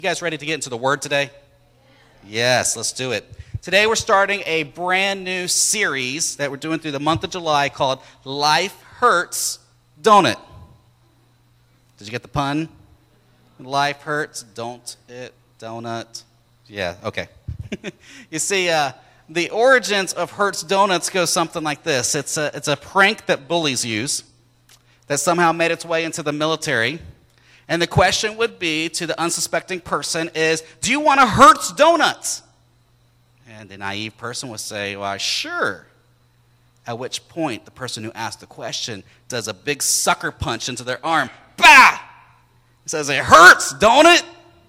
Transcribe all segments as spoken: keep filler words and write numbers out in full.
You guys ready to get into the Word today? Yes, let's do it. Today we're starting a brand new series that we're doing through the month of July called Life Hurts, Don't It? Did you get the pun? Life hurts, don't it, donut. Yeah, okay. You see, uh, the origins of Hurts Donuts go something like this. It's a, it's a prank that bullies use that somehow made its way into the military. And the question would be to the unsuspecting person is, do you want a Hurts Donuts? And the naive person would say, well, sure. At which point, the person who asked the question does a big sucker punch into their arm. Bah! He says, it hurts, don't it?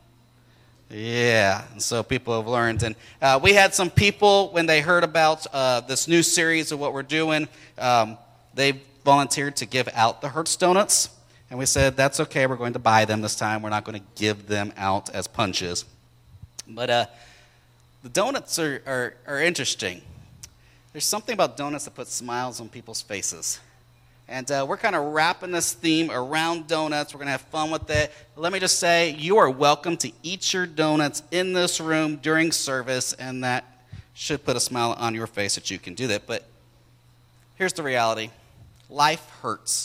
Yeah, and so people have learned. And uh, we had some people, when they heard about uh, this new series of what we're doing, um, they volunteered to give out the Hurts Donuts. And we said, that's okay, we're going to buy them this time. We're not going to give them out as punches. But uh, the donuts are, are, are interesting. There's something about donuts that puts smiles on people's faces. And uh, we're kind of wrapping this theme around donuts. We're going to have fun with it. Let me just say, you are welcome to eat your donuts in this room during service, and that should put a smile on your face that you can do that. But here's the reality. Life hurts.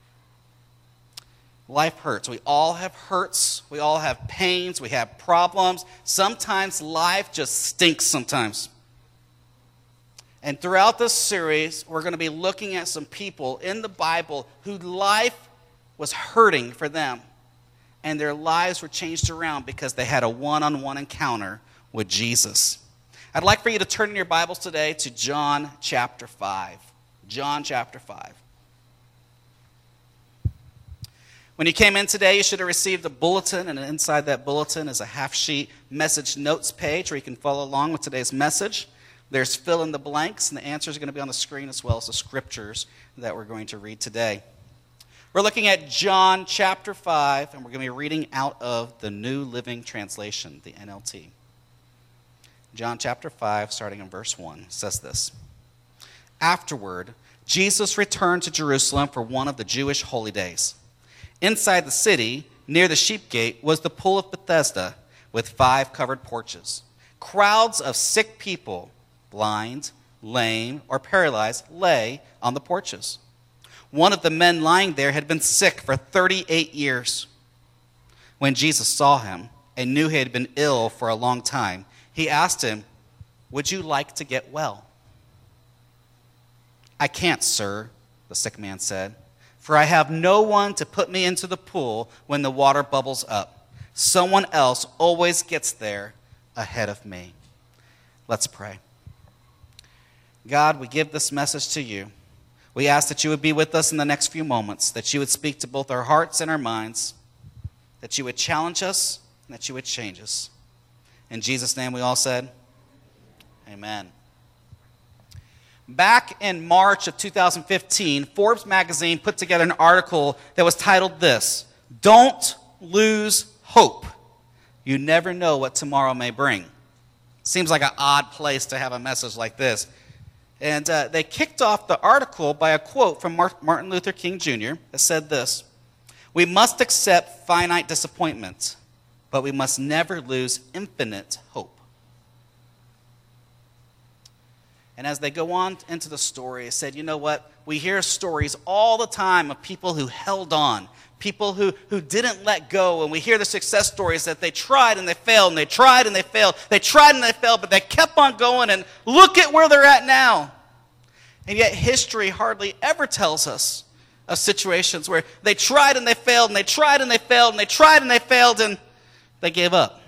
Life hurts. We all have hurts. We all have pains. We have problems. Sometimes life just stinks sometimes. And throughout this series, we're going to be looking at some people in the Bible whose life was hurting for them. And their lives were changed around because they had a one-on-one encounter with Jesus. I'd like for you to turn in your Bibles today to John chapter five. John chapter five. When you came in today, you should have received a bulletin, and inside that bulletin is a half-sheet message notes page where you can follow along with today's message. There's fill in the blanks, and the answers are going to be on the screen as well as the scriptures that we're going to read today. We're looking at John chapter five, and we're going to be reading out of the New Living Translation, the N L T. John chapter five, starting in verse one, says this. Afterward, Jesus returned to Jerusalem for one of the Jewish holy days. Inside the city, near the sheep gate, was the pool of Bethesda with five covered porches. Crowds of sick people, blind, lame, or paralyzed, lay on the porches. One of the men lying there had been sick for thirty-eight years. When Jesus saw him and knew he had been ill for a long time, he asked him, "Would you like to get well?" "I can't, sir," the sick man said, "for I have no one to put me into the pool when the water bubbles up. Someone else always gets there ahead of me." Let's pray. God, we give this message to you. We ask that you would be with us in the next few moments, that you would speak to both our hearts and our minds, that you would challenge us, and that you would change us. In Jesus' name we all said, amen. Back in March of two thousand fifteen, Forbes magazine put together an article that was titled this, "Don't Lose Hope. You never know what tomorrow may bring." Seems like an odd place to have a message like this. And uh, they kicked off the article by a quote from Martin Luther King Junior that said this, "We must accept finite disappointment, but we must never lose infinite hope." And as they go on into the story, it said, you know what? We hear stories all the time of people who held on, people who, who didn't let go. And we hear the success stories that they tried and they failed, and they tried and they failed. They tried and they failed, but they kept on going, and look at where they're at now. And yet history hardly ever tells us of situations where they tried and they failed, and they tried and they failed, and they tried and they failed, and they gave up.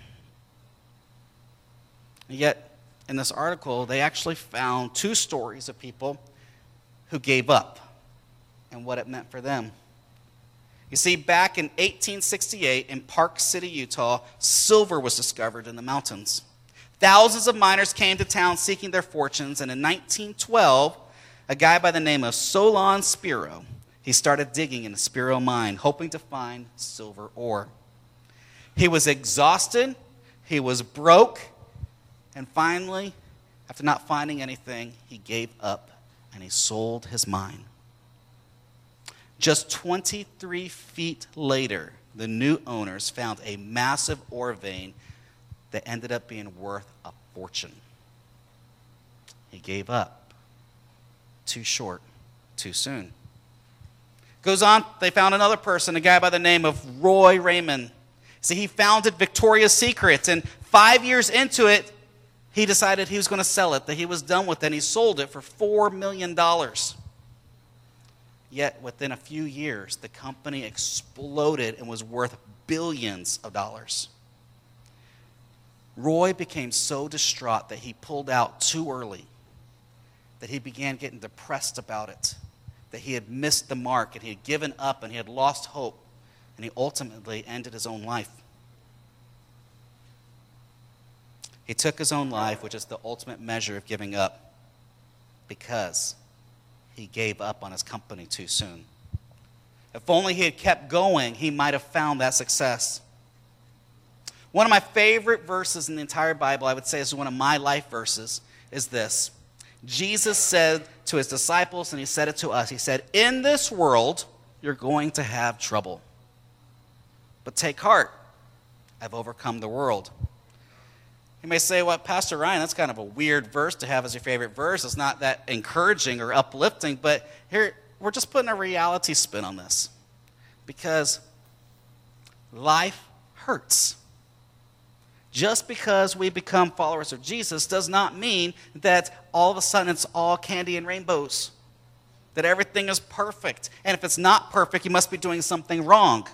And yet, in this article, they actually found two stories of people who gave up and what it meant for them. You see, back in eighteen sixty-eight in Park City, Utah, silver was discovered in the mountains. Thousands of miners came to town seeking their fortunes, and in nineteen twelve, a guy by the name of Solon Spiro, he started digging in the Spiro mine, hoping to find silver ore. He was exhausted, he was broke, and finally, after not finding anything, he gave up and he sold his mine. Just twenty-three feet later, the new owners found a massive ore vein that ended up being worth a fortune. He gave up. Too short, too soon. Goes on, they found another person, a guy by the name of Roy Raymond. See, he founded Victoria's Secret, and five years into it, he decided he was going to sell it, that he was done with it, and he sold it for four million dollars. Yet, within a few years, the company exploded and was worth billions of dollars. Roy became so distraught that he pulled out too early, that he began getting depressed about it, that he had missed the mark, and he had given up, and he had lost hope, and he ultimately ended his own life. He took his own life, which is the ultimate measure of giving up, because he gave up on his company too soon. If only he had kept going, he might have found that success. One of my favorite verses in the entire Bible, I would say is one of my life verses, is this. Jesus said to his disciples, and he said it to us, he said, "In this world, you're going to have trouble. But take heart, I've overcome the world." You may say, well, Pastor Ryan, that's kind of a weird verse to have as your favorite verse. It's not that encouraging or uplifting, but here, we're just putting a reality spin on this. Because life hurts. Just because we become followers of Jesus does not mean that all of a sudden it's all candy and rainbows, that everything is perfect. And if it's not perfect, you must be doing something wrong.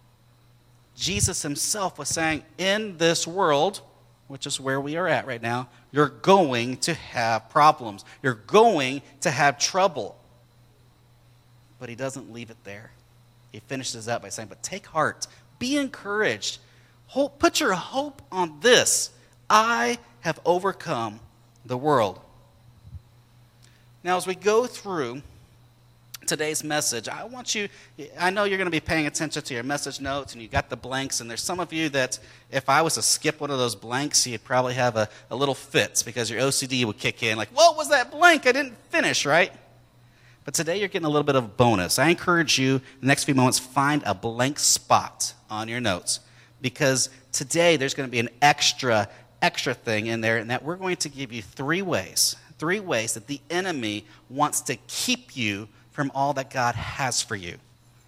Jesus himself was saying, in this world, which is where we are at right now, you're going to have problems. You're going to have trouble. But he doesn't leave it there. He finishes up by saying, but take heart, be encouraged. Hope, put your hope on this. I have overcome the world. Now, as we go through today's message, I want you, I know you're going to be paying attention to your message notes, and you got the blanks, and there's some of you that if I was to skip one of those blanks, you'd probably have a, a little fits because your O C D would kick in, like, what was that blank? I didn't finish, right? But today you're getting a little bit of a bonus. I encourage you, the next few moments, find a blank spot on your notes, because today there's going to be an extra, extra thing in there, and that we're going to give you three ways, three ways that the enemy wants to keep you from all that God has for you.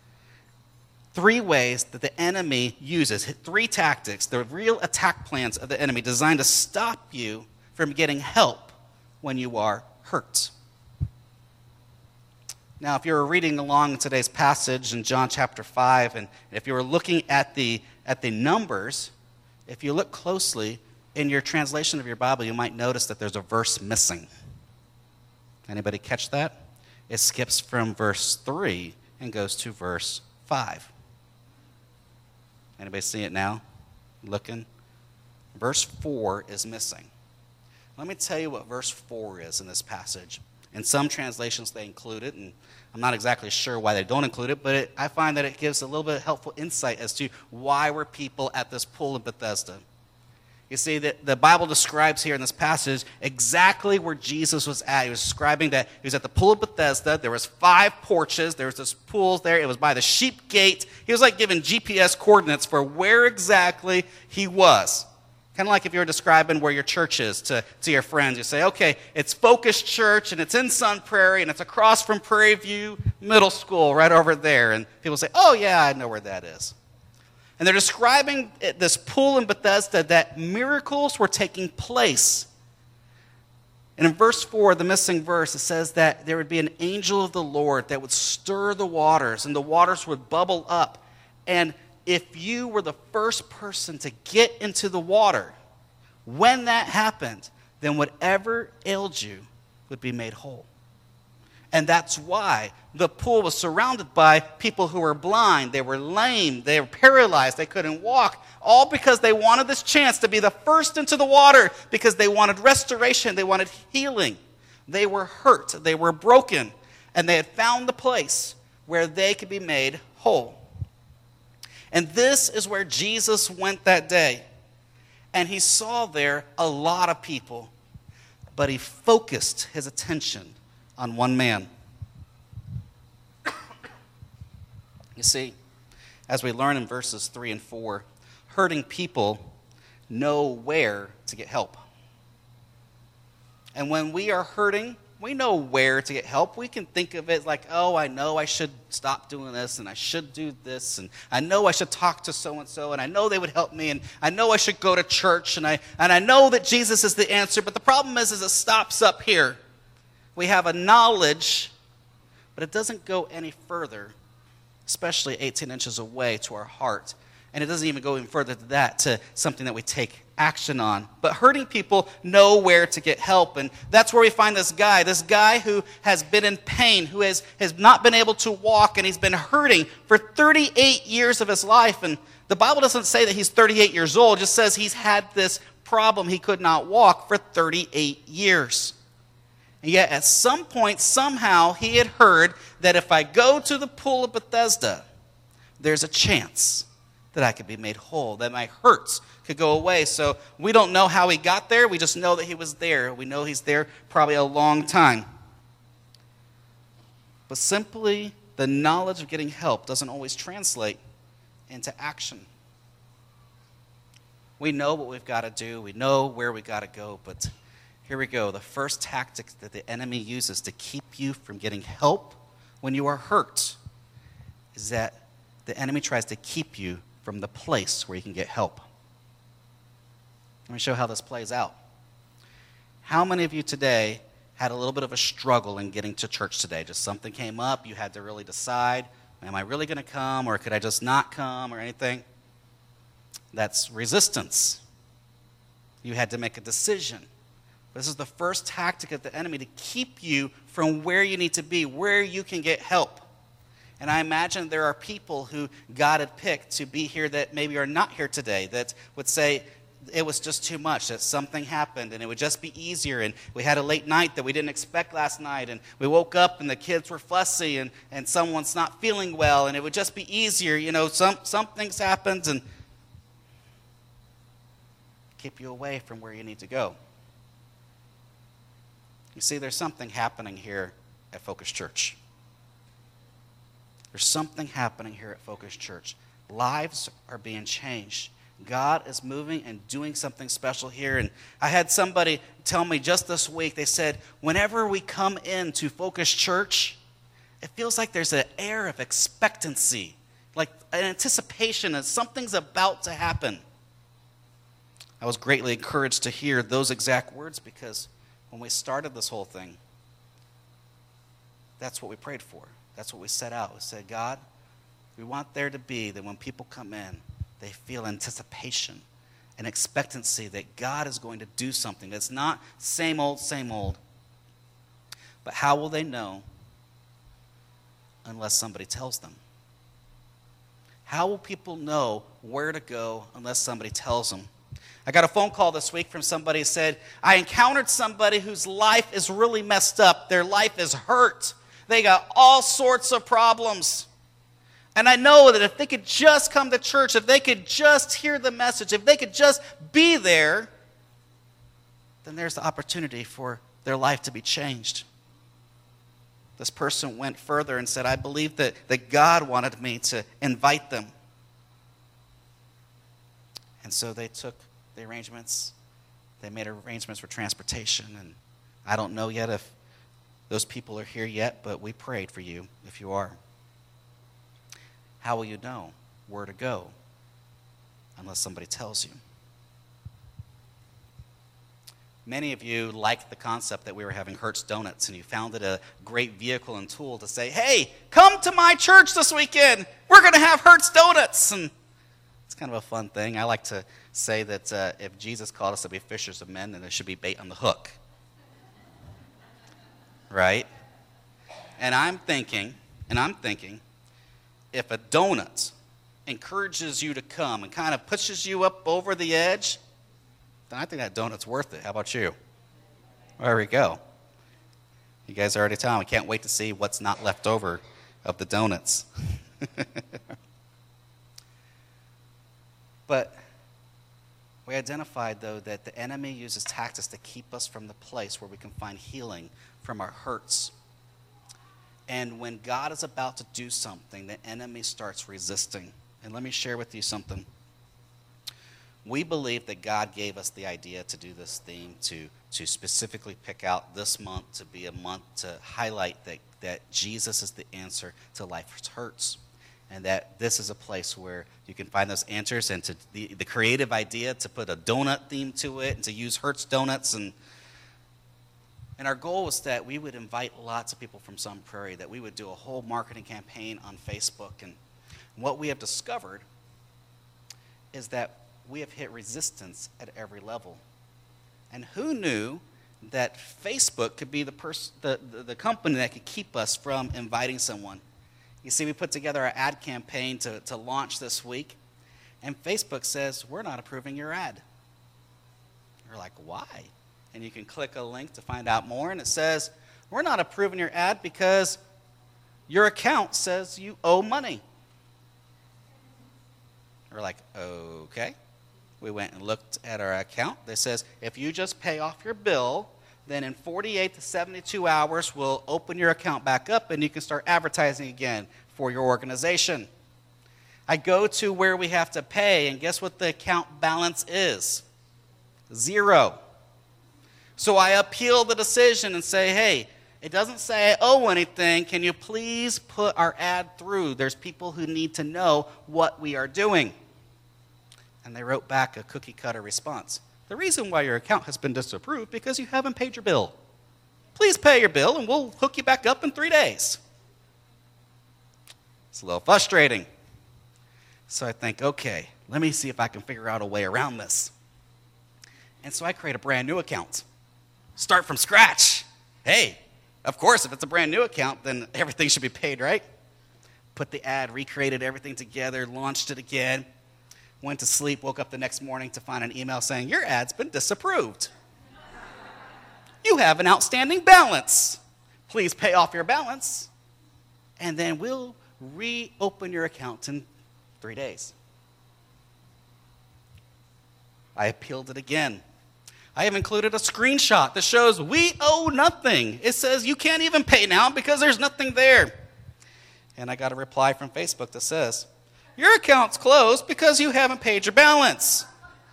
Three ways that the enemy uses, three tactics, the real attack plans of the enemy designed to stop you from getting help when you are hurt. Now, if you were reading along in today's passage in John chapter five, and if you were looking at the, at the numbers, if you look closely in your translation of your Bible, you might notice that there's a verse missing. Anybody catch that? It skips from verse three and goes to verse five. Anybody see it now? Looking? Verse four is missing. Let me tell you what verse four is in this passage. In some translations, they include it, and I'm not exactly sure why they don't include it, but it, I find that it gives a little bit of helpful insight as to why were people at this pool in Bethesda. You see, that the Bible describes here in this passage exactly where Jesus was at. He was describing that he was at the pool of Bethesda. There was five porches. There was this pool there. It was by the sheep gate. He was like giving G P S coordinates for where exactly he was. Kind of like if you were describing where your church is to, to your friends. You say, okay, it's Focus Church, and it's in Sun Prairie, and it's across from Prairie View Middle School right over there. And people say, oh, yeah, I know where that is. And they're describing this pool in Bethesda that miracles were taking place. And in verse four, the missing verse, it says that there would be an angel of the Lord that would stir the waters, and the waters would bubble up. And if you were the first person to get into the water, when that happened, then whatever ailed you would be made whole. And that's why the pool was surrounded by people who were blind, they were lame, they were paralyzed, they couldn't walk, all because they wanted this chance to be the first into the water, because they wanted restoration, they wanted healing. They were hurt, they were broken, and they had found the place where they could be made whole. And this is where Jesus went that day. And he saw there a lot of people, but he focused his attention on one man. You see, as we learn in verses three and four, hurting people know where to get help. And when we are hurting, we know where to get help. We can think of it like, oh, I know I should stop doing this, and I should do this, and I know I should talk to so-and-so, and I know they would help me, and I know I should go to church, and I and I know that Jesus is the answer. But the problem is, is it stops up here. We have a knowledge, but it doesn't go any further, especially eighteen inches away to our heart. And it doesn't even go even further than that, to something that we take action on. But hurting people know where to get help. And that's where we find this guy, this guy who has been in pain, who has, has not been able to walk, and he's been hurting for thirty-eight years of his life. And the Bible doesn't say that he's thirty-eight years old, it just says he's had this problem. He could not walk for thirty-eight years. And yet at some point, somehow, he had heard that if I go to the pool of Bethesda, there's a chance that I could be made whole, that my hurts could go away. So we don't know how he got there. We just know that he was there. We know he's there probably a long time. But simply the knowledge of getting help doesn't always translate into action. We know what we've got to do. We know where we got to go. But here we go. The first tactic that the enemy uses to keep you from getting help when you are hurt is that the enemy tries to keep you from the place where you can get help. Let me show how this plays out. How many of you today had a little bit of a struggle in getting to church today? Just something came up, you had to really decide, am I really going to come, or could I just not come, or anything? That's resistance. You had to make a decision. This is the first tactic of the enemy, to keep you from where you need to be, where you can get help. And I imagine there are people who God had picked to be here that maybe are not here today, that would say it was just too much, that something happened and it would just be easier, and we had a late night that we didn't expect last night, and we woke up and the kids were fussy, and, and someone's not feeling well, and it would just be easier. You know, some, some things happened and keep you away from where you need to go. You see, there's something happening here at Focus Church. There's something happening here at Focus Church. Lives are being changed. God is moving and doing something special here. And I had somebody tell me just this week, they said, whenever we come into Focus Church, it feels like there's an air of expectancy, like an anticipation that something's about to happen. I was greatly encouraged to hear those exact words, because when we started this whole thing, that's what we prayed for. That's what we set out. We said, God, we want there to be that when people come in, they feel anticipation and expectancy that God is going to do something. That's not same old, same old. But how will they know unless somebody tells them? How will people know where to go unless somebody tells them? I got a phone call this week from somebody who said, I encountered somebody whose life is really messed up. Their life is hurt. They got all sorts of problems. And I know that if they could just come to church, if they could just hear the message, if they could just be there, then there's the opportunity for their life to be changed. This person went further and said, I believe that, that God wanted me to invite them. And so they took the arrangements. They made arrangements for transportation. And I don't know yet if those people are here yet, but we prayed for you if you are. How will you know where to go unless somebody tells you? Many of you liked the concept that we were having Hertz Donuts, and you found it a great vehicle and tool to say, hey, come to my church this weekend. We're going to have Hertz Donuts. And it's kind of a fun thing. I like to say that uh, if Jesus called us to be fishers of men, then there should be bait on the hook. Right? And I'm thinking, and I'm thinking, if a donut encourages you to come and kind of pushes you up over the edge, then I think that donut's worth it. How about you? There we go. You guys are already telling me, I can't wait to see what's not left over of the donuts. But we identified, though, that the enemy uses tactics to keep us from the place where we can find healing from our hurts. And when God is about to do something, the enemy starts resisting. And let me share with you something. We believe that God gave us the idea to do this theme, to, to specifically pick out this month to be a month to highlight that, that Jesus is the answer to life's hurts. And that this is a place where you can find those answers, and to the, the creative idea to put a donut theme to it and to use Hertz Donuts. And, and our goal was that we would invite lots of people from Sun Prairie, that we would do a whole marketing campaign on Facebook. And what we have discovered is that we have hit resistance at every level. And who knew that Facebook could be the, pers- the, the, the company that could keep us from inviting someone? You see, we put together our ad campaign to, to launch this week, and Facebook says, we're not approving your ad. You're like, why? And you can click a link to find out more, and it says, we're not approving your ad because your account says you owe money. We're like, okay. We went and looked at our account. It says, if you just pay off your bill, then in forty-eight to seventy-two hours, we'll open your account back up and you can start advertising again for your organization. I go to where we have to pay, and guess what the account balance is? Zero. So I appeal the decision and say, hey, it doesn't say I owe anything. Can you please put our ad through? There's people who need to know what we are doing. And they wrote back a cookie-cutter response. The reason why your account has been disapproved because you haven't paid your bill. Please pay your bill and we'll hook you back up in three days. It's a little frustrating. So I think, okay, let me see if I can figure out a way around this. And so I create a brand new account. Start from scratch. Hey, of course, if it's a brand new account, then everything should be paid, right? Put the ad, recreated everything together, launched it again. Went to sleep, woke up the next morning to find an email saying, your ad's been disapproved. You have an outstanding balance. Please pay off your balance, and then we'll reopen your account in three days. I appealed it again. I have included a screenshot that shows we owe nothing. It says you can't even pay now because there's nothing there. And I got a reply from Facebook that says, your account's closed because you haven't paid your balance.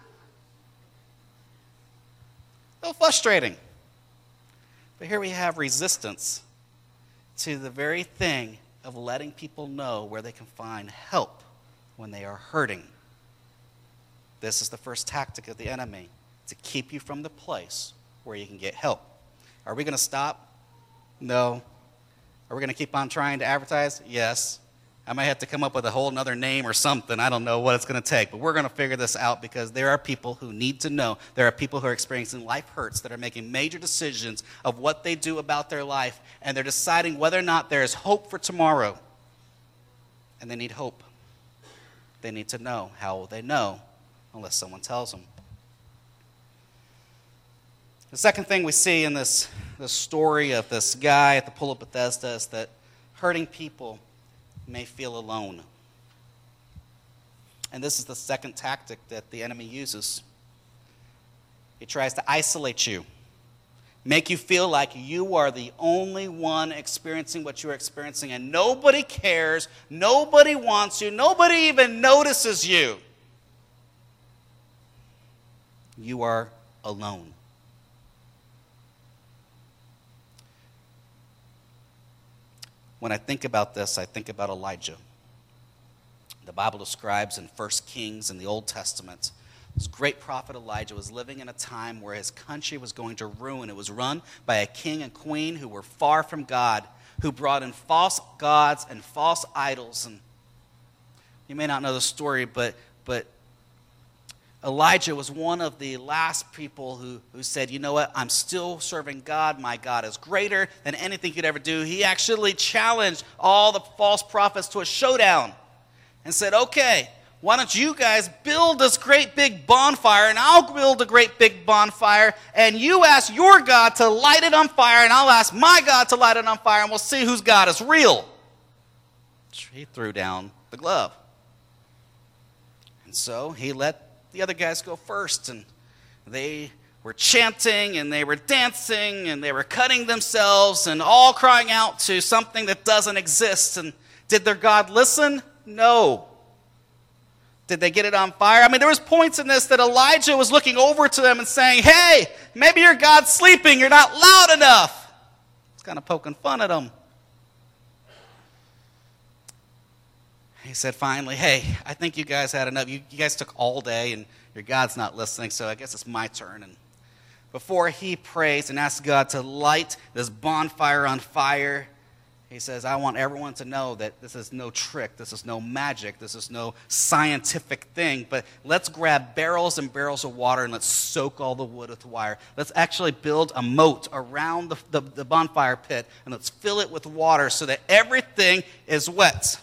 A little frustrating. But here we have resistance to the very thing of letting people know where they can find help when they are hurting. This is the first tactic of the enemy, to keep you from the place where you can get help. Are we going to stop? No. Are we going to keep on trying to advertise? Yes. I might have to come up with a whole other name or something. I don't know what it's going to take, but we're going to figure this out because there are people who need to know. There are people who are experiencing life hurts that are making major decisions of what they do about their life, and they're deciding whether or not there is hope for tomorrow. And they need hope. They need to know. How will they know unless someone tells them? The second thing we see in this, this story of this guy at the Pool of Bethesda is that hurting people may feel alone. And this is the second tactic that the enemy uses. He tries to isolate you, make you feel like you are the only one experiencing what you're experiencing, and nobody cares, nobody wants you, nobody even notices you. You are alone. When I think about this, I think about Elijah. The Bible describes in First Kings in the Old Testament, this great prophet Elijah was living in a time where his country was going to ruin. It was run by a king and queen who were far from God, who brought in false gods and false idols. And you may not know the story, but but Elijah was one of the last people who, who said, you know what, I'm still serving God. My God is greater than anything he could ever do. He actually challenged all the false prophets to a showdown and said, okay, why don't you guys build this great big bonfire, and I'll build a great big bonfire, and you ask your God to light it on fire, and I'll ask my God to light it on fire, and we'll see whose God is real. He threw down the glove. And so he let the other guys go first, and they were chanting and they were dancing and they were cutting themselves and all crying out to something that doesn't exist. And did their God listen? No. Did they get it on fire? I mean, there was points in this that Elijah was looking over to them and saying, hey, maybe your God's sleeping. You're not loud enough. He's kind of poking fun at them. He said finally, hey, I think you guys had enough. You, you guys took all day, and your God's not listening, so I guess it's my turn. And before he prays and asks God to light this bonfire on fire, he says, I want everyone to know that this is no trick, this is no magic, this is no scientific thing, but let's grab barrels and barrels of water and let's soak all the wood with wire. Let's actually build a moat around the, the, the bonfire pit, and let's fill it with water so that everything is wet.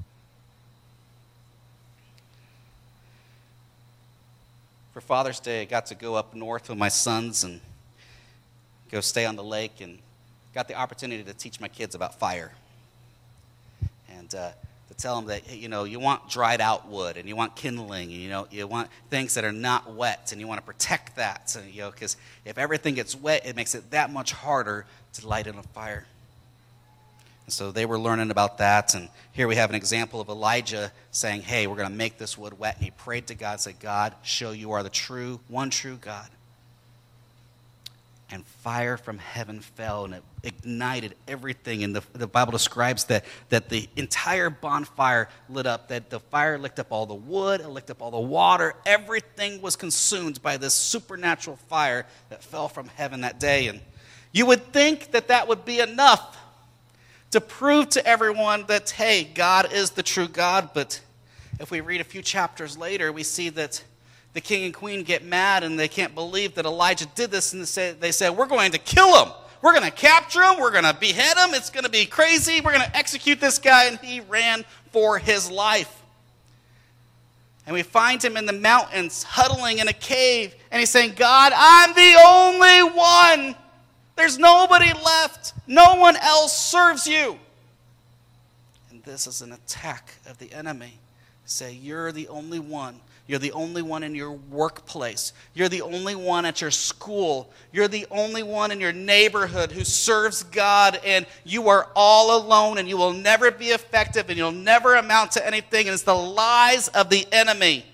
For Father's Day, I got to go up north with my sons and go stay on the lake, and got the opportunity to teach my kids about fire. And uh, to tell them that, you know, you want dried out wood, and you want kindling, and, you know, you want things that are not wet, and you want to protect that. So, you know, because if everything gets wet, it makes it that much harder to light it on fire. And so they were learning about that, and here we have an example of Elijah saying, hey, we're going to make this wood wet. And he prayed to God, said, God, show you are the true, one true God. And fire from heaven fell, and it ignited everything. And the, the Bible describes that, that the entire bonfire lit up, that the fire licked up all the wood, it licked up all the water. Everything was consumed by this supernatural fire that fell from heaven that day. And you would think that that would be enough to prove to everyone that, hey, God is the true God. But if we read a few chapters later, we see that the king and queen get mad, and they can't believe that Elijah did this, and they say, they say we're going to kill him. We're going to capture him. We're going to behead him. It's going to be crazy. We're going to execute this guy. And he ran for his life. And we find him in the mountains, huddling in a cave, and he's saying, God, I'm the only one. There's nobody left. No one else serves you. And this is an attack of the enemy. Say, you're the only one. You're the only one in your workplace. You're the only one at your school. You're the only one in your neighborhood who serves God, and you are all alone, and you will never be effective, and you'll never amount to anything. And it's the lies of the enemy.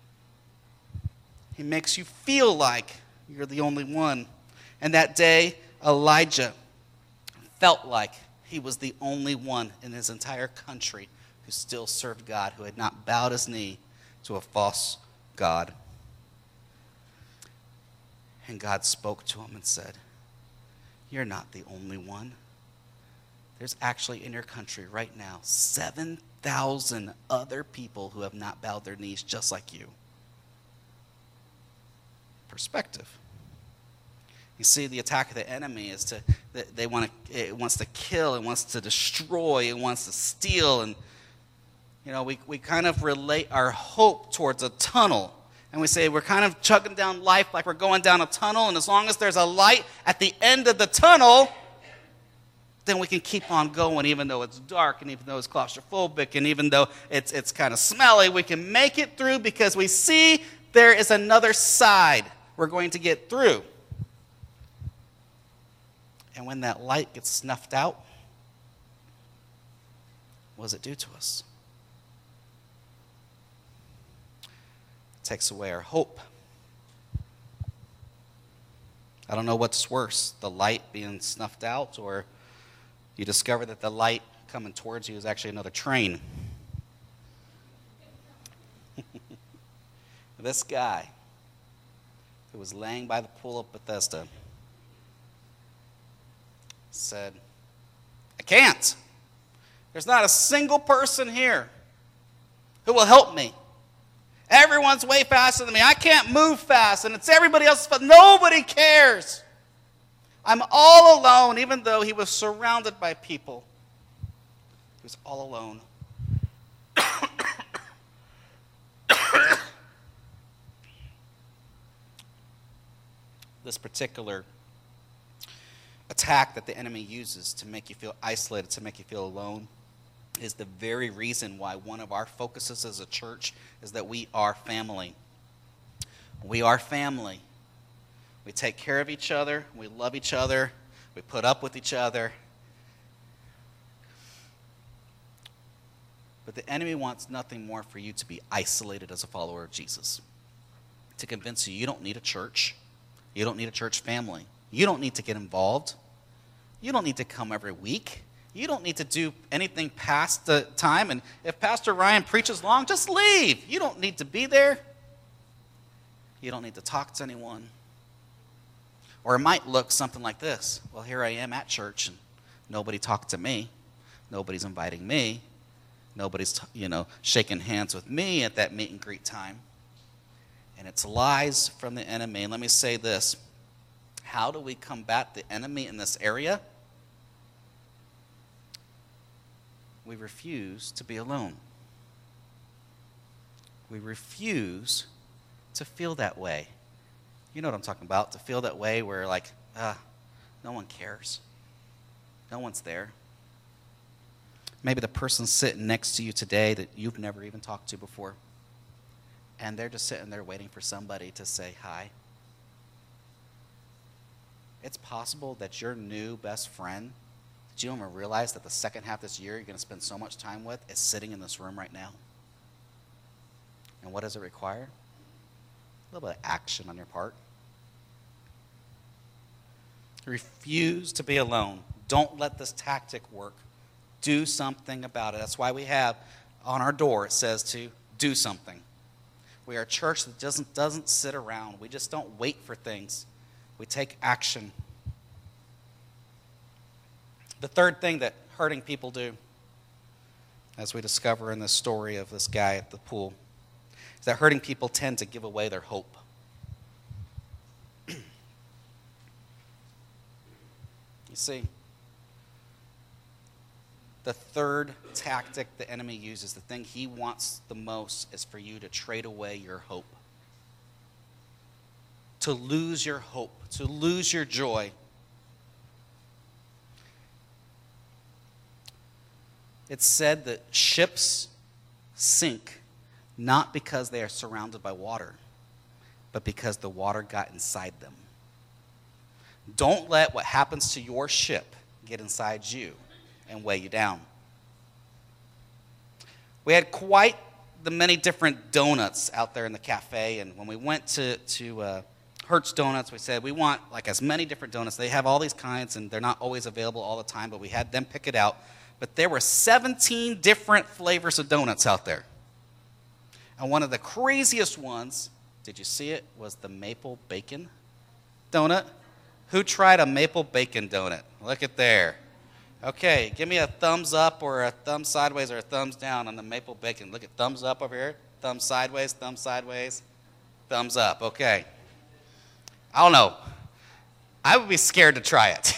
He makes you feel like you're the only one. And that day, Elijah felt like he was the only one in his entire country who still served God, who had not bowed his knee to a false god. And God spoke to him and said, you're not the only one. There's actually in your country right now seven thousand other people who have not bowed their knees just like you. Perspective. You see, the attack of the enemy is to, they want to, it wants to kill, it wants to destroy, it wants to steal. And you know, we, we kind of relate our hope towards a tunnel. And we say we're kind of chugging down life like we're going down a tunnel. And as long as there's a light at the end of the tunnel, then we can keep on going even though it's dark and even though it's claustrophobic and even though it's, it's kind of smelly. We can make it through because we see there is another side we're going to get through. And when that light gets snuffed out, what does it do to us? Takes away our hope. I don't know what's worse, the light being snuffed out, or you discover that the light coming towards you is actually another train. This guy who was laying by the pool of Bethesda said, I can't. There's not a single person here who will help me. Everyone's way faster than me. I can't move fast, and it's everybody else's fault. Nobody cares. I'm all alone, even though he was surrounded by people. He was all alone. This particular attack that the enemy uses to make you feel isolated, to make you feel alone, is the very reason why one of our focuses as a church is that we are family. We are family. We take care of each other. We love each other. We put up with each other. But the enemy wants nothing more for you to be isolated as a follower of Jesus. To convince you you don't need a church. You don't need a church family. You don't need to get involved. You don't need to come every week. You don't need to do anything past the time. And if Pastor Ryan preaches long, just leave. You don't need to be there. You don't need to talk to anyone. Or it might look something like this. Well, here I am at church, and nobody talked to me. Nobody's inviting me. Nobody's, you know, shaking hands with me at that meet and greet time. And it's lies from the enemy. And let me say this. How do we combat the enemy in this area? We refuse to be alone. We refuse to feel that way. You know what I'm talking about, to feel that way where like, ah, no one cares. No one's there. Maybe the person sitting next to you today that you've never even talked to before, and they're just sitting there waiting for somebody to say hi. It's possible that your new best friend that you don't even realize that the second half of this year you're going to spend so much time with is sitting in this room right now. And what does it require? A little bit of action on your part. Refuse to be alone. Don't let this tactic work. Do something about it. That's why we have on our door, it says to do something. We are a church that doesn't, doesn't sit around. We just don't wait for things. We take action. The third thing that hurting people do, as we discover in this story of this guy at the pool, is that hurting people tend to give away their hope. You see, the third tactic the enemy uses, the thing he wants the most, is for you to trade away your hope. To lose your hope, to lose your joy. It's said that ships sink not because they are surrounded by water, but because the water got inside them. Don't let what happens to your ship get inside you and weigh you down. We had quite the many different donuts out there in the cafe, and when we went to, to uh, Hertz Donuts, we said we want like as many different donuts. They have all these kinds, and they're not always available all the time, but we had them pick it out. But there were seventeen different flavors of donuts out there. And one of the craziest ones, did you see it, was the maple bacon donut. Who tried a maple bacon donut? Look at there. Okay, give me a thumbs up or a thumb sideways or a thumbs down on the maple bacon. Look at thumbs up over here. Thumb sideways, thumb sideways, thumbs up. Okay. I don't know. I would be scared to try it.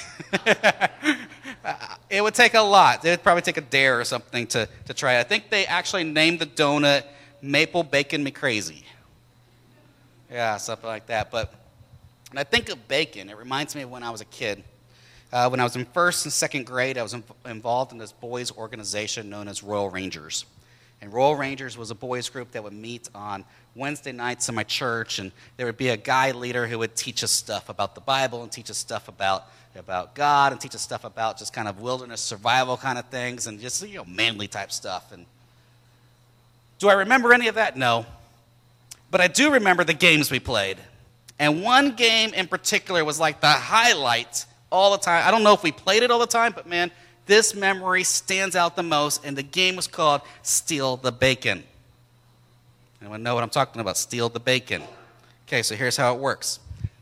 It would take a lot. It would probably take a dare or something to, to try it. I think they actually named the donut Maple Bacon Me Crazy. Yeah, something like that. But when I think of bacon, it reminds me of when I was a kid. Uh, when I was in first and second grade, I was in, involved in this boys' organization known as Royal Rangers. And Royal Rangers was a boys' group that would meet on Wednesday nights in my church, and there would be a guy leader who would teach us stuff about the Bible and teach us stuff about, about God and teach us stuff about just kind of wilderness survival kind of things and just, you know, manly type stuff. And do I remember any of that? No. But I do remember the games we played. And one game in particular was like the highlight all the time. I don't know if we played it all the time, but man, this memory stands out the most, and the game was called Steal the Bacon. Anyone know what I'm talking about? Steal the Bacon. Okay, so here's how it works.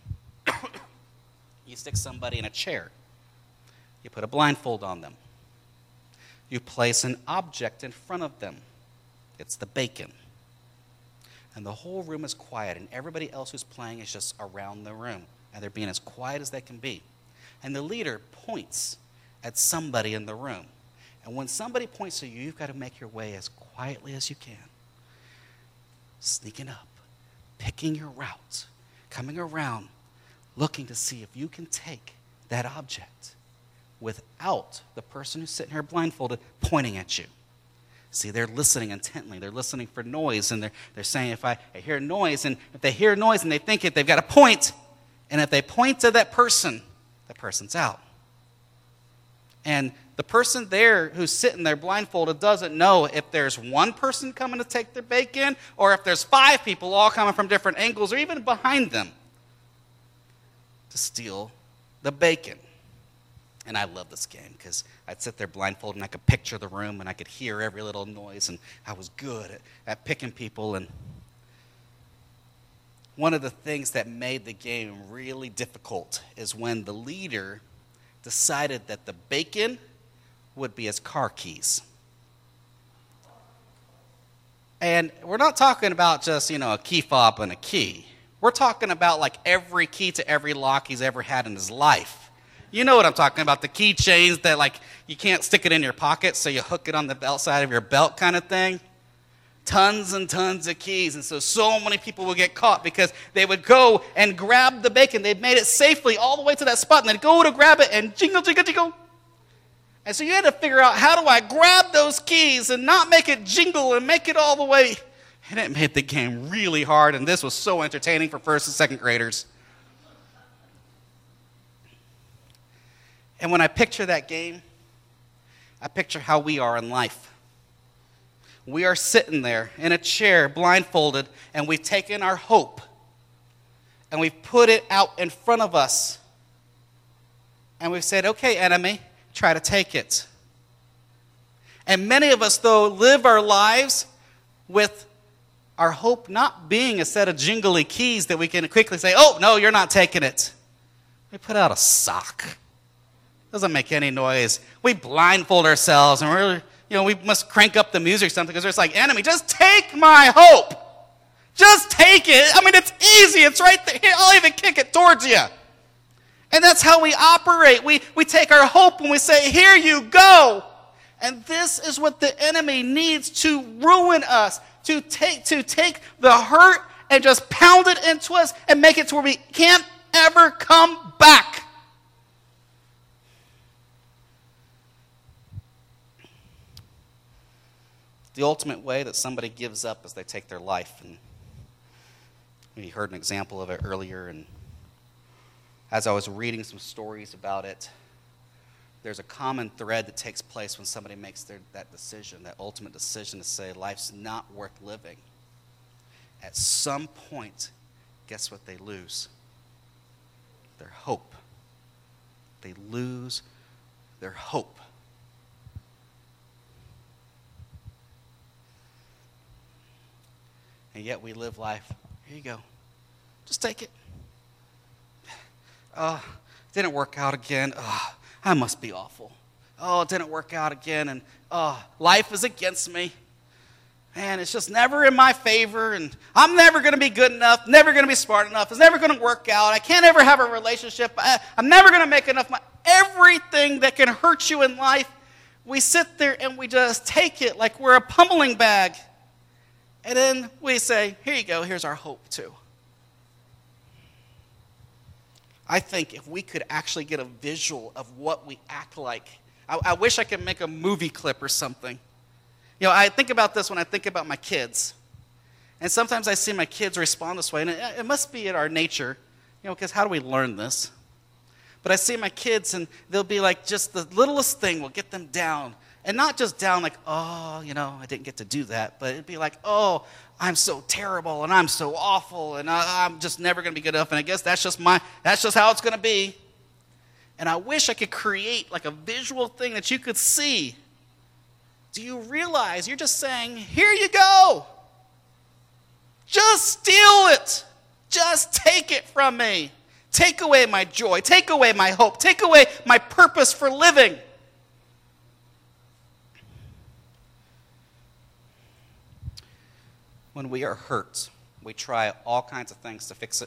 You stick somebody in a chair. You put a blindfold on them. You place an object in front of them. It's the bacon. And the whole room is quiet, and everybody else who's playing is just around the room, and they're being as quiet as they can be. And the leader points at somebody in the room. And when somebody points to you, you've got to make your way as quietly as you can. Sneaking up, picking your route, coming around, looking to see if you can take that object without the person who's sitting here blindfolded pointing at you. See, they're listening intently. They're listening for noise, and they're, they're saying, if I, I hear noise, and if they hear noise and they think it, they've got to point. And if they point to that person, that person's out. And the person there who's sitting there blindfolded doesn't know if there's one person coming to take their bacon or if there's five people all coming from different angles or even behind them to steal the bacon. And I love this game because I'd sit there blindfolded and I could picture the room and I could hear every little noise, and I was good at, at picking people. And one of the things that made the game really difficult is when the leader decided that the bacon would be his car keys. And we're not talking about just, you know, a key fob and a key. We're talking about like every key to every lock he's ever had in his life. You know what I'm talking about, the keychains that like you can't stick it in your pocket, so you hook it on the belt side of your belt kind of thing. Tons and tons of keys. And so, so many people would get caught because they would go and grab the bacon. They'd made it safely all the way to that spot, and they'd go to grab it and jingle, jingle, jingle. And so you had to figure out, how do I grab those keys and not make it jingle and make it all the way? And it made the game really hard, and this was so entertaining for first and second graders. And when I picture that game, I picture how we are in life. We are sitting there in a chair, blindfolded, and we've taken our hope and we've put it out in front of us. And we've said, okay, enemy, try to take it. And many of us, though, live our lives with our hope not being a set of jingly keys that we can quickly say, oh, no, you're not taking it. We put out a sock. Doesn't make any noise. We blindfold ourselves, and we're, you know, we must crank up the music or something because it's like, enemy, just take my hope. Just take it. I mean, it's easy. It's right there. Here, I'll even kick it towards you. And that's how we operate. We, we take our hope and we say, here you go. And this is what the enemy needs to ruin us, to take, to take the hurt and just pound it into us and make it to where we can't ever come back. The ultimate way that somebody gives up is they take their life. And we heard an example of it earlier, and as I was reading some stories about it, there's a common thread that takes place when somebody makes their, that decision, that ultimate decision to say life's not worth living. At some point, guess what they lose? Their hope. They lose their hope. And yet we live life, here you go, just take it. Oh, didn't work out again. Oh, I must be awful. Oh, it didn't work out again. And oh, life is against me. Man, it's just never in my favor. And I'm never going to be good enough, never going to be smart enough. It's never going to work out. I can't ever have a relationship. I, I'm never going to make enough money. Everything that can hurt you in life, we sit there and we just take it like we're a pummeling bag. And then we say, here you go, here's our hope too. I think if we could actually get a visual of what we act like, I, I wish I could make a movie clip or something. You know, I think about this when I think about my kids. And sometimes I see my kids respond this way, and it, it must be in our nature, you know, because how do we learn this? But I see my kids, and they'll be like, just the littlest thing will get them down. And not just down like, oh, you know, I didn't get to do that. But it'd be like, oh, I'm so terrible and I'm so awful and I, I'm just never going to be good enough. And I guess that's just my, that's just how it's going to be. And I wish I could create like a visual thing that you could see. Do you realize you're just saying, here you go. Just steal it. Just take it from me. Take away my joy. Take away my hope. Take away my purpose for living. When we are hurt, we try all kinds of things to fix it.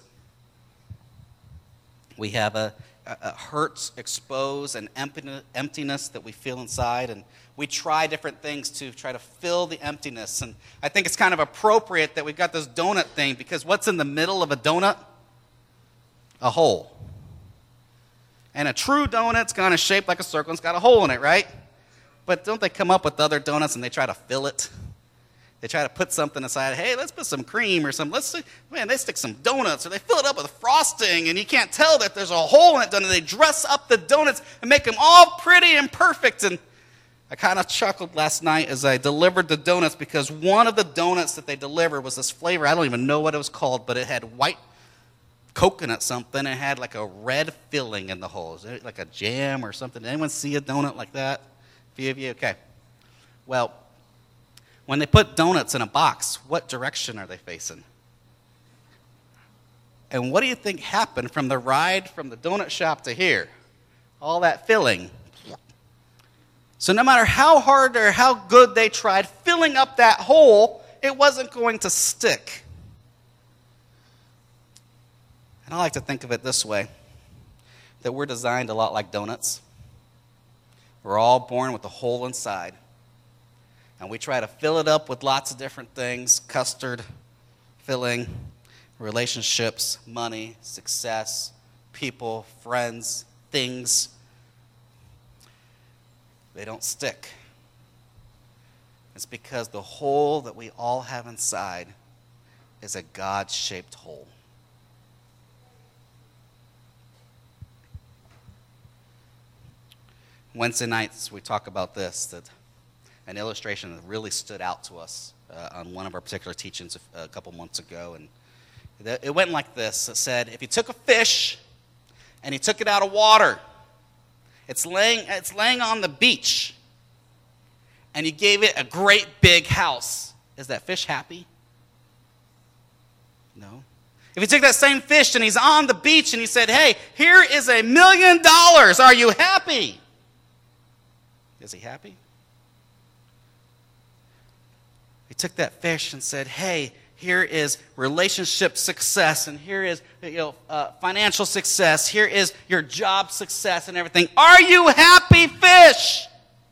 We have a, a, a hurt, expose, and emptiness that we feel inside, and we try different things to try to fill the emptiness. And I think it's kind of appropriate that we've got this donut thing, because what's in the middle of a donut? A hole. And a true donut's kind of shaped like a circle, and it's got a hole in it, right? But don't they come up with other donuts and they try to fill it? They try to put something aside. Hey, let's put some cream or some, let's, man, they stick some donuts or they fill it up with frosting and you can't tell that there's a hole in it. And they dress up the donuts and make them all pretty and perfect. And I kind of chuckled last night as I delivered the donuts because one of the donuts that they delivered was this flavor. I don't even know what it was called, but it had white coconut something. It had like a red filling in the hole. Is it like a jam or something? Did anyone see a donut like that? A few of you? Okay. Well, when they put donuts in a box, what direction are they facing? And what do you think happened from the ride from the donut shop to here? All that filling. So no matter how hard or how good they tried filling up that hole, it wasn't going to stick. And I like to think of it this way, that we're designed a lot like donuts. We're all born with a hole inside. And we try to fill it up with lots of different things, custard, filling, relationships, money, success, people, friends, things. They don't stick. It's because the hole that we all have inside is a God-shaped hole. Wednesday nights we talk about this, that an illustration that really stood out to us uh, on one of our particular teachings a, a couple months ago. And it went like this. It said, if you took a fish and you took it out of water, it's laying, it's laying on the beach, and you gave it a great big house, is that fish happy? No. If you took that same fish and he's on the beach and he said, hey, here is a million dollars, are you happy? Is he happy? He took that fish and said, hey, here is relationship success, and here is you know, uh, financial success. Here is your job success and everything. Are you happy, fish?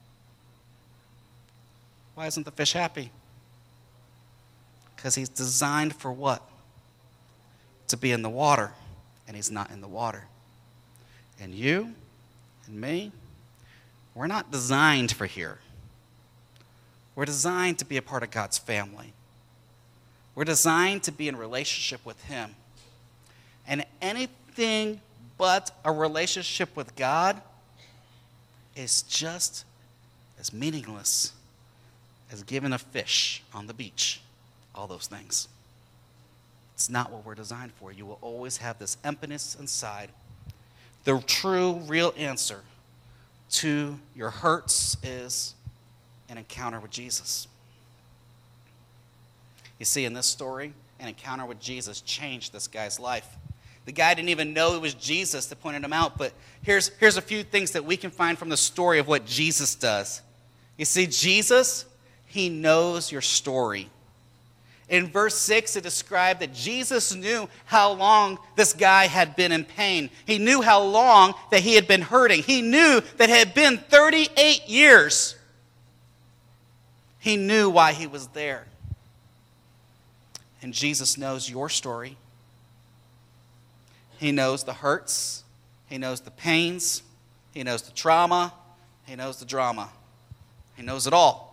Why isn't the fish happy? Because he's designed for what? To be in the water, and he's not in the water. And you and me, we're not designed for here. We're designed to be a part of God's family. We're designed to be in relationship with him. And anything but a relationship with God is just as meaningless as giving a fish on the beach. All those things. It's not what we're designed for. You will always have this emptiness inside. The true, real answer to your hurts is an encounter with Jesus. You see, in this story, an encounter with Jesus changed this guy's life. The guy didn't even know it was Jesus that pointed him out, but here's, here's a few things that we can find from the story of what Jesus does. You see, Jesus, he knows your story. In verse six, it described that Jesus knew how long this guy had been in pain. He knew how long that he had been hurting. He knew that it had been thirty-eight years. He knew why he was there. And Jesus knows your story. He knows the hurts. He knows the pains. He knows the trauma. He knows the drama. He knows it all.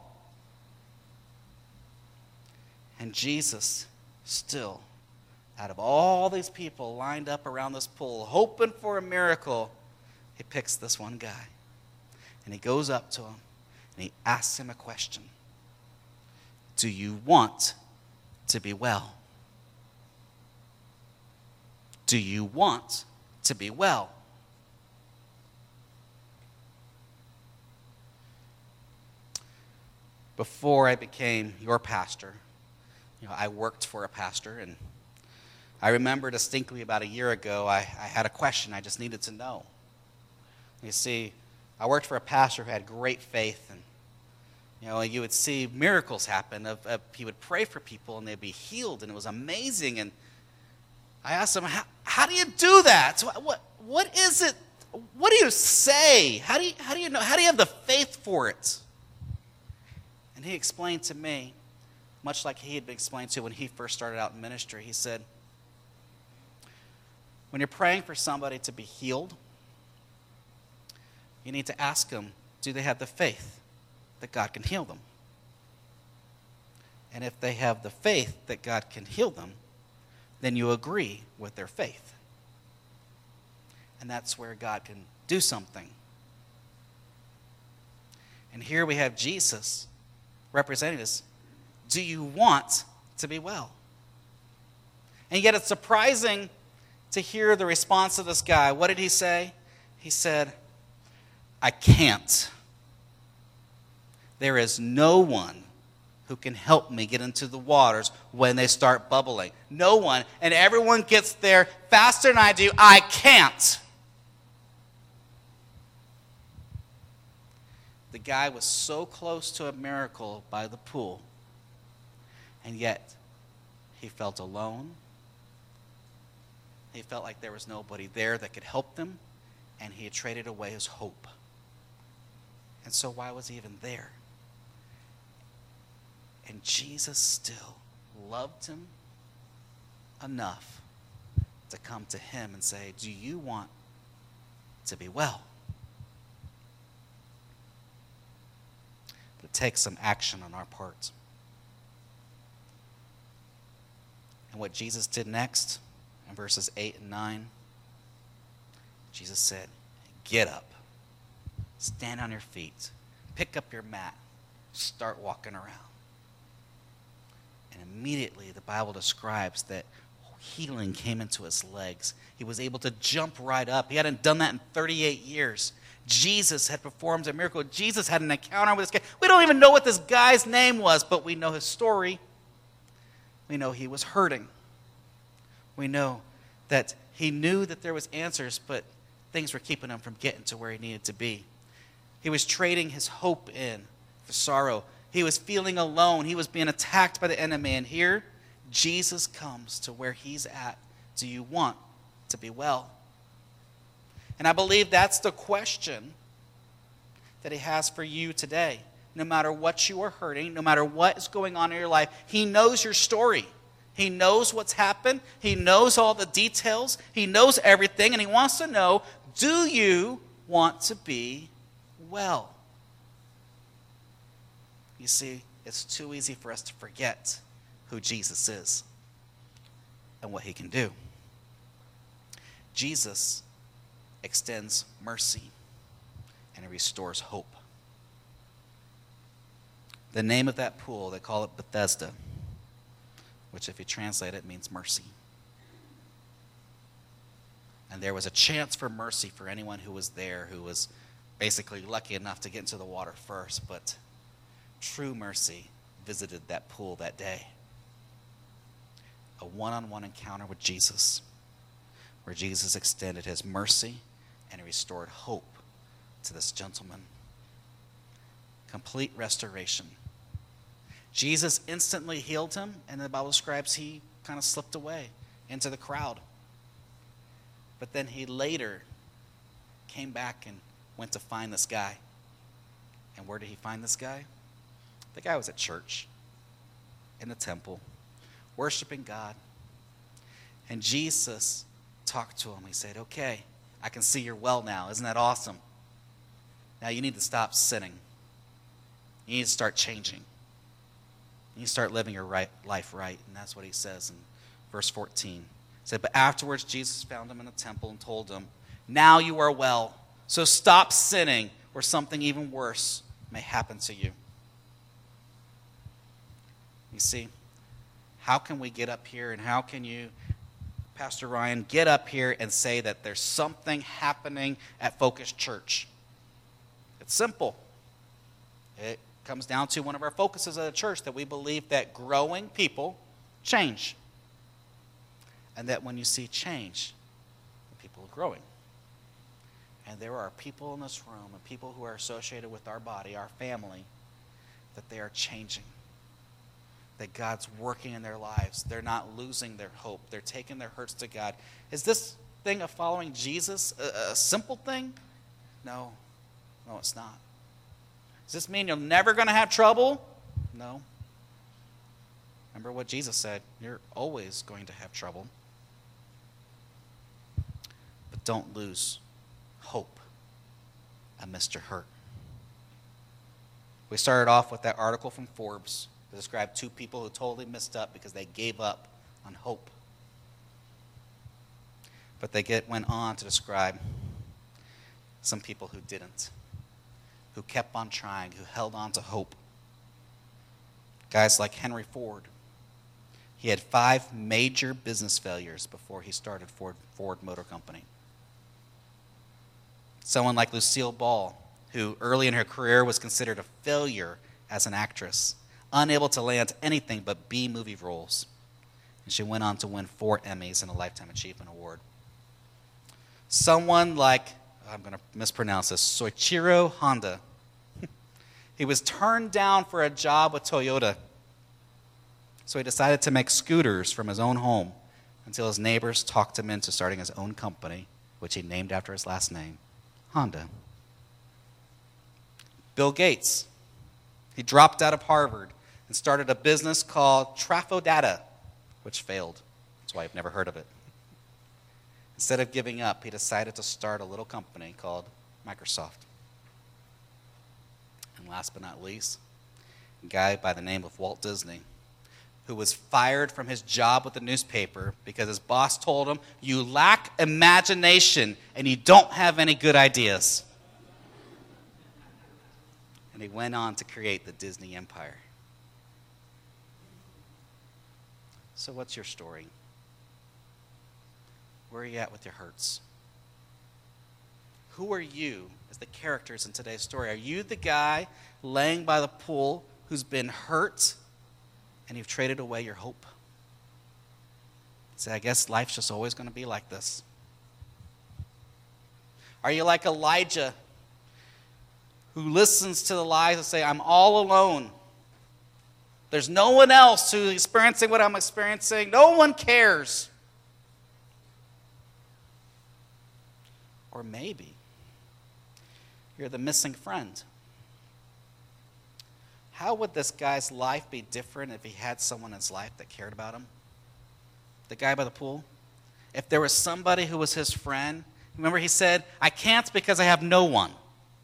And Jesus still, out of all these people lined up around this pool, hoping for a miracle, he picks this one guy. And he goes up to him and he asks him a question. Do you want to be well? Do you want to be well? Before I became your pastor, you know, I worked for a pastor, and I remember distinctly about a year ago, I, I had a question I just needed to know. You see, I worked for a pastor who had great faith, and you know, you would see miracles happen. Of, of, he would pray for people, and they'd be healed, and it was amazing. And I asked him, how, how do you do that? So what, what is it? What do you say? How do you, how do you know? How do you have the faith for it? And he explained to me, much like he had been explained to when he first started out in ministry. He said, when you're praying for somebody to be healed, you need to ask them, do they have the faith that God can heal them? And if they have the faith that God can heal them, then you agree with their faith. And that's where God can do something. And here we have Jesus representing us. Do you want to be well? And yet it's surprising to hear the response of this guy. What did he say? He said, I can't. There is no one who can help me get into the waters when they start bubbling. No one. And everyone gets there faster than I do. I can't. The guy was so close to a miracle by the pool, and yet he felt alone. He felt like there was nobody there that could help them, and he had traded away his hope. And so why was he even there? And Jesus still loved him enough to come to him and say, do you want to be well? But it takes some action on our part. And what Jesus did next, in verses eight and nine, Jesus said, get up, stand on your feet, pick up your mat, start walking around. And immediately the Bible describes that healing came into his legs. He was able to jump right up. He hadn't done that in thirty-eight years. Jesus had performed a miracle. Jesus had an encounter with this guy. We don't even know what this guy's name was, but we know his story. We know he was hurting. We know that he knew that there was answers, but things were keeping him from getting to where he needed to be. He was trading his hope in for sorrow. He was feeling alone. He was being attacked by the enemy. And here, Jesus comes to where he's at. Do you want to be well? And I believe that's the question that he has for you today. No matter what you are hurting, no matter what is going on in your life, he knows your story. He knows what's happened. He knows all the details. He knows everything. And he wants to know, do you want to be well? You see, it's too easy for us to forget who Jesus is and what he can do. Jesus extends mercy and he restores hope. The name of that pool, they call it Bethesda, which if you translate it means mercy. And there was a chance for mercy for anyone who was there, who was basically lucky enough to get into the water first, but true mercy visited that pool that day. A one-on-one encounter with Jesus, where Jesus extended his mercy and he restored hope to this gentleman. Complete restoration. Jesus instantly healed him, and the Bible describes he kind of slipped away into the crowd. But then he later came back and went to find this guy. And where did he find this guy? The guy was at church, in the temple, worshiping God. And Jesus talked to him. He said, okay, I can see you're well now. Isn't that awesome? Now you need to stop sinning. You need to start changing. You start living your right life right. And that's what he says in verse fourteen. He said, but afterwards Jesus found him in the temple and told him, now you are well, so stop sinning, or something even worse may happen to you. You see, how can we get up here, and how can you, Pastor Ryan, get up here and say that there's something happening at Focus Church? It's simple. It comes down to one of our focuses at the church, that we believe that growing people change. And that when you see change, the people are growing. And there are people in this room and people who are associated with our body, our family, that they are changing. That God's working in their lives. They're not losing their hope. They're taking their hurts to God. Is this thing of following Jesus a, a simple thing? No. No, it's not. Does this mean you're never going to have trouble? No. Remember what Jesus said. You're always going to have trouble. But don't lose hope amidst your hurt. We started off with that article from Forbes to describe two people who totally messed up because they gave up on hope. But they get, went on to describe some people who didn't, who kept on trying, who held on to hope. Guys like Henry Ford. He had five major business failures before he started Ford, Ford Motor Company. Someone like Lucille Ball, who early in her career was considered a failure as an actress, unable to land anything but B movie roles. And she went on to win four Emmys and a Lifetime Achievement Award. Someone like, I'm going to mispronounce this, Soichiro Honda. He was turned down for a job with Toyota. So he decided to make scooters from his own home until his neighbors talked him into starting his own company, which he named after his last name, Honda. Bill Gates. He dropped out of Harvard and started a business called Trafodata, which failed. That's why I've never heard of it. Instead of giving up, he decided to start a little company called Microsoft. And last but not least, a guy by the name of Walt Disney, who was fired from his job with the newspaper because his boss told him, "You lack imagination and you don't have any good ideas." And he went on to create the Disney empire. So what's your story? Where are you at with your hurts? Who are you as the characters in today's story? Are you the guy laying by the pool who's been hurt and you've traded away your hope? Say, I guess life's just always going to be like this. Are you like Elijah, who listens to the lies and say, I'm all alone. There's no one else who's experiencing what I'm experiencing. No one cares. Or maybe you're the missing friend. How would this guy's life be different if he had someone in his life that cared about him? The guy by the pool? If there was somebody who was his friend, remember he said, I can't because I have no one.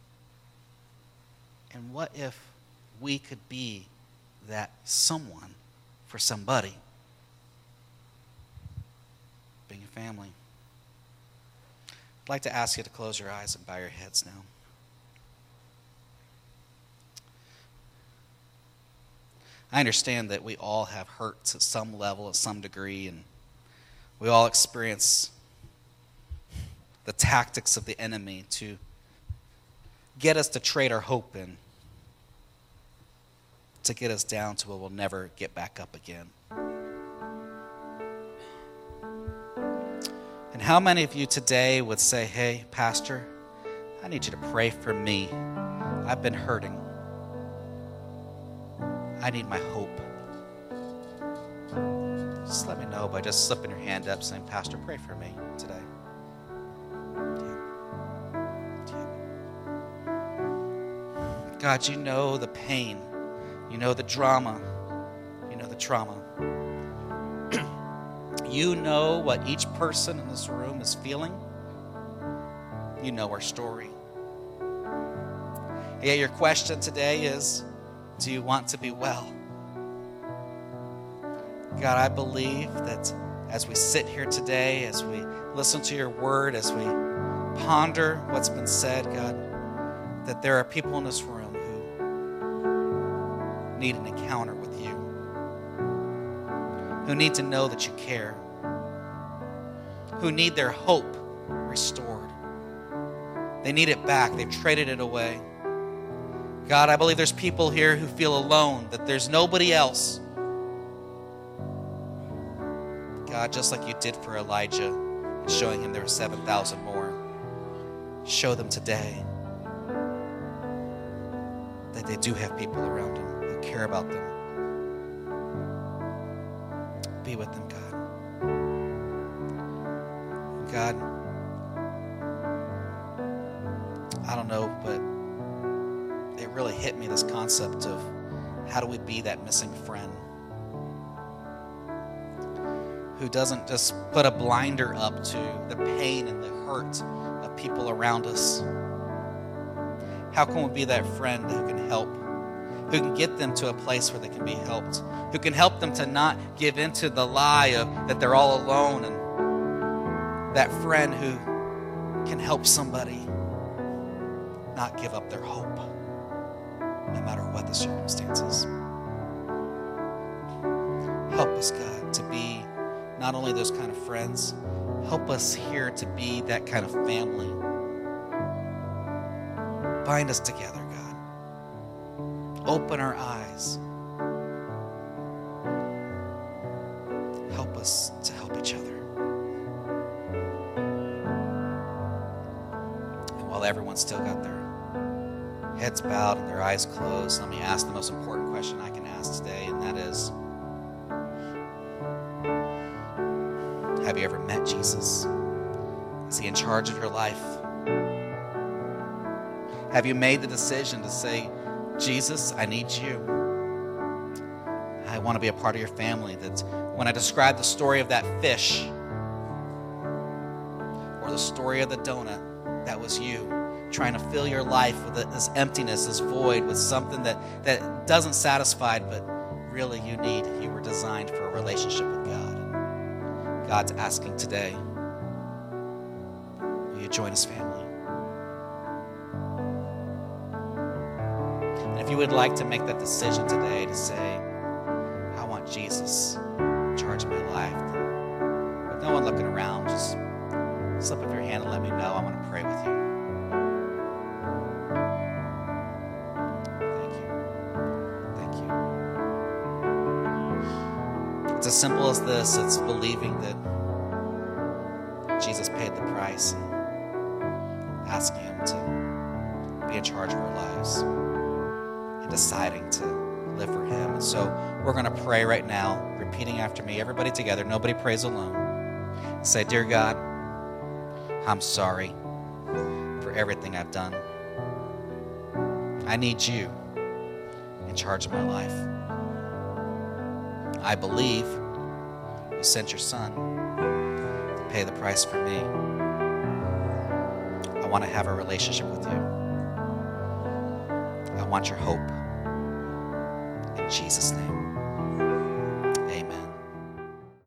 And what if we could be that someone for somebody? Being a family. I'd like to ask you to close your eyes and bow your heads now. I understand that we all have hurts at some level, at some degree, and we all experience the tactics of the enemy to get us to trade our hope in, to get us down to where we'll never get back up again. And how many of you today would say, hey, Pastor, I need you to pray for me. I've been hurting. I need my hope. Just let me know by just slipping your hand up saying, Pastor, pray for me today. God, you know the pain. You know the drama. You know the trauma. You know what each person in this room is feeling. You know our story. Yeah, your question today is, do you want to be well? God, I believe that as we sit here today, as we listen to your word, as we ponder what's been said, God, that there are people in this room who need an encounter with you, who need to know that you care, who need their hope restored. They need it back. They've traded it away. God, I believe there's people here who feel alone, that there's nobody else. God, just like you did for Elijah, and showing him there were seven thousand more, show them today that they do have people around them who care about them. Be with them, God. God, I don't know, but it really hit me, this concept of how do we be that missing friend who doesn't just put a blinder up to the pain and the hurt of people around us. How can we be that friend who can help? who can get them to a place where they can be helped, who can help them to not give into the lie of that they're all alone, and that friend who can help somebody not give up their hope, no matter what the circumstances. Help us, God, to be not only those kind of friends, help us here to be that kind of family. Bind us together, God. Open our eyes. Help us to help each other. And while everyone's still got their heads bowed and their eyes closed, let me ask the most important question I can ask today, and that is, have you ever met Jesus? Is he in charge of your life? Have you made the decision to say, Jesus, I need you. I want to be a part of your family. That when I describe the story of that fish or the story of the donut, that was you trying to fill your life with this emptiness, this void, with something that, that doesn't satisfy, but really you need. You were designed for a relationship with God. And God's asking today, will you join his family? If you would like to make that decision today to say, I want Jesus in charge of my life, with no one looking around, just slip up your hand and let me know. I want to pray with you. Thank you. Thank you. It's as simple as this. It's believing that Jesus paid the price and asking him to be in charge of our lives. Deciding to live for him. And so we're going to pray right now, repeating after me, everybody together. Nobody prays alone. Say, dear God, I'm sorry for everything I've done. I need you in charge of my life. I believe you sent your son to pay the price for me. I want to have a relationship with you. I want your hope. In Jesus' name.